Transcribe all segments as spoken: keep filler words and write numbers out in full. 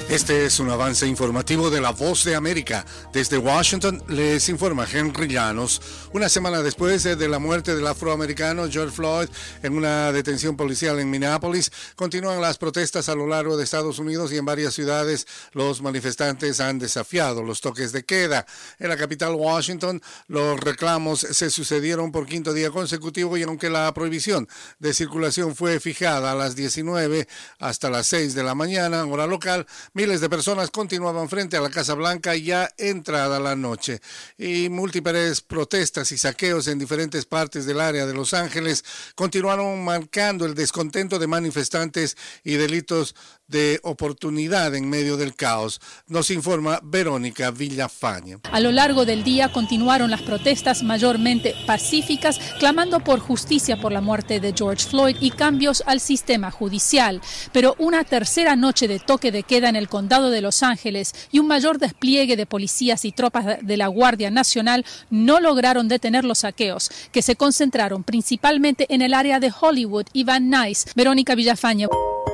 Este es un avance informativo de La Voz de América. Desde Washington les informa Henry Llanos. Una semana después de la muerte del afroamericano George Floyd en una detención policial en Minneapolis, continúan las protestas a lo largo de Estados Unidos y en varias ciudades los manifestantes han desafiado los toques de queda. En la capital Washington, los reclamos se sucedieron por quinto día consecutivo y aunque la prohibición de circulación fue fijada a las diecinueve hasta las seis de la mañana, hora local, miles de personas continuaban frente a la Casa Blanca ya entrada la noche, y múltiples protestas y saqueos en diferentes partes del área de Los Ángeles continuaron marcando el descontento de manifestantes y delitos de oportunidad en medio del caos. Nos informa Verónica Villafañe. A lo largo del día continuaron las protestas mayormente pacíficas, clamando por justicia por la muerte de George Floyd y cambios al sistema judicial. Pero una tercera noche de toque de queda en el condado de Los Ángeles y un mayor despliegue de policías y tropas de la Guardia Nacional no lograron detener los saqueos, que se concentraron principalmente en el área de Hollywood y Van Nuys. Verónica Villafañe.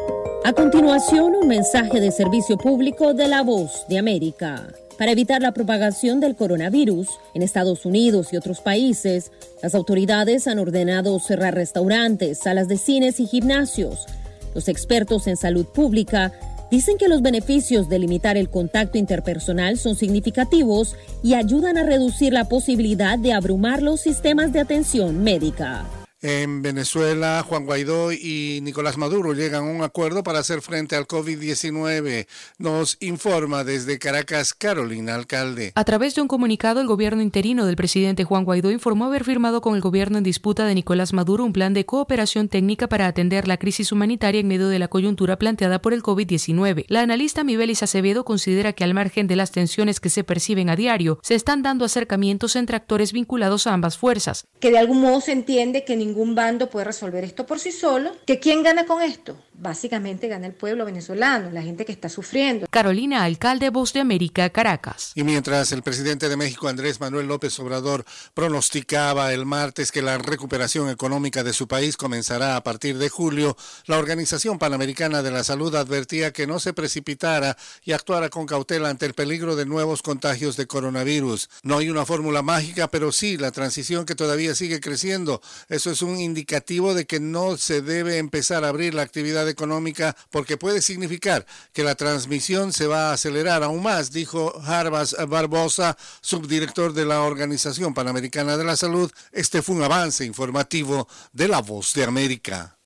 A continuación, un mensaje de servicio público de La Voz de América. Para evitar la propagación del coronavirus en Estados Unidos y otros países, las autoridades han ordenado cerrar restaurantes, salas de cines y gimnasios. Los expertos en salud pública dicen que los beneficios de limitar el contacto interpersonal son significativos y ayudan a reducir la posibilidad de abrumar los sistemas de atención médica. En Venezuela, Juan Guaidó y Nicolás Maduro llegan a un acuerdo para hacer frente al COVID diecinueve. Nos informa desde Caracas Carolina Alcalde. A través de un comunicado, el gobierno interino del presidente Juan Guaidó informó haber firmado con el gobierno en disputa de Nicolás Maduro un plan de cooperación técnica para atender la crisis humanitaria en medio de la coyuntura planteada por el COVID diecinueve. La analista Mibelis Acevedo considera que al margen de las tensiones que se perciben a diario, se están dando acercamientos entre actores vinculados a ambas fuerzas. Que de algún modo se entiende que ningún Ningún bando puede resolver esto por sí solo. ¿Que quién gana con esto? Básicamente gana el pueblo venezolano, la gente que está sufriendo. Carolina Alcalde, Voz de América, Caracas. Y mientras el presidente de México, Andrés Manuel López Obrador, pronosticaba el martes que la recuperación económica de su país comenzará a partir de julio, la Organización Panamericana de la Salud advertía que no se precipitara y actuara con cautela ante el peligro de nuevos contagios de coronavirus. No hay una fórmula mágica, pero sí la transición que todavía sigue creciendo. Eso es un indicativo de que no se debe empezar a abrir la actividad económica porque puede significar que la transmisión se va a acelerar aún más, dijo Jarbas Barbosa, subdirector de la Organización Panamericana de la Salud. Este fue un avance informativo de La Voz de América.